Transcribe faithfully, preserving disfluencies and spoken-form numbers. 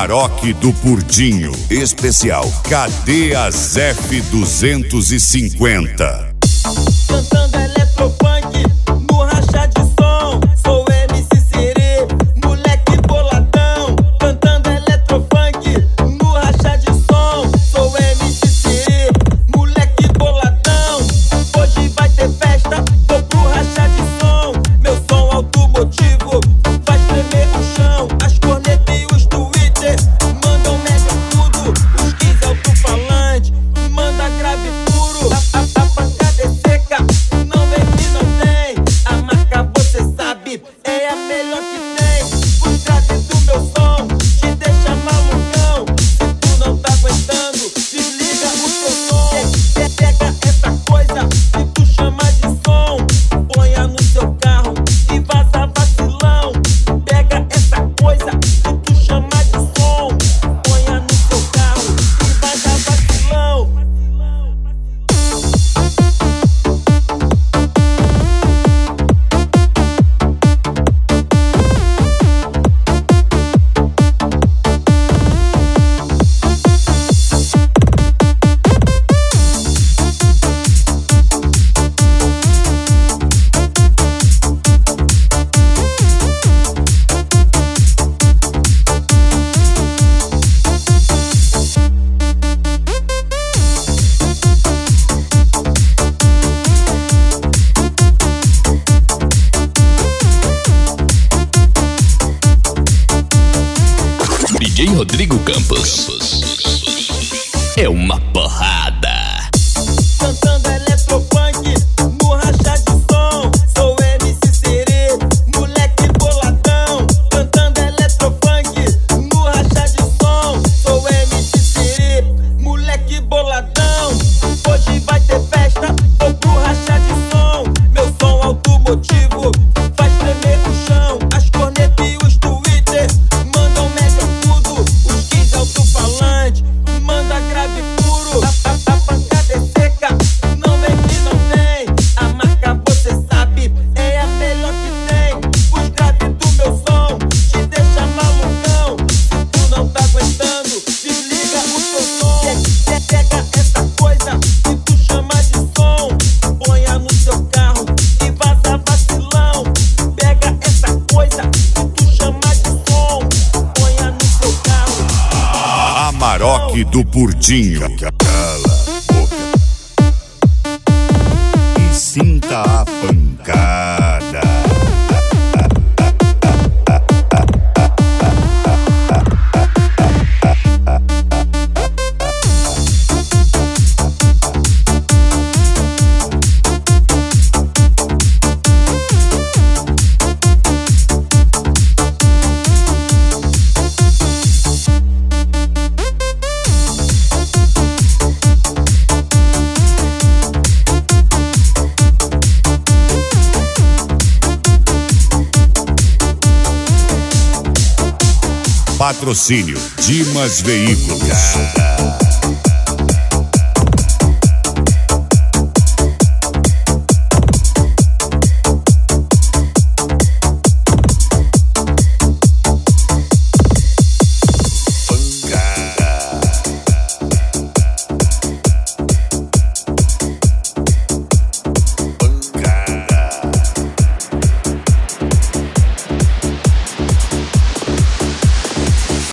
Amarok do Purdinho. Especial Cadê as F duzentos e cinquenta? Cantando eletrofunk no racha de som. Sou M C Serê, moleque boladão. Cantando eletrofunk no racha de som. Sou M C Serê, moleque boladão. Hoje vai ter festa, vou pro racha de som. Meu som automotivo faz tremer o chão. As cornetas e os Twitter mandam mega tudo. Os quinze alto-falante manda grave puro. A, a, a pancada é seca, não vem que não tem. A marca você sabe, é a melhor que tem. Os graves do meu som te deixa malucão. Se tu não tá aguentando, desliga o teu som. Pe- Pega essa coisa que tu chama de som, ponha no seu carro e vaza vacilão. Pega essa coisa que tu chama de som, ponha no seu carro e vaza vacilão. D J Rodrigo Campos é uma porrada. Cantando eletrofunk no racha de som. Sou M C Serê, moleque boladão. Cantando eletrofunk no racha de som. Sou M C Serê, moleque boladão. Hoje vai ter festa, vou pro racha de som. Meu som automotivo faz tremer o chão. As cornetas e os Twitter mandam mega tudo. Os quinze alto-falante manda grave puro. A, a, a pancada é seca, não vem que não tem. A marca você sabe, é a melhor que tem. Os graves do meu som te deixa malucão. Se tu não tá aguentando, desliga o teu som. Pe- Pega essa coisa que tu chama de som, ponha no seu carro e vaza vacilão. Pega essa coisa que tu chama de som, ponha no seu carro. Amarok do Purdinho. Cala a boca e sinta a pancada. Patrocínio Dimas Veículos.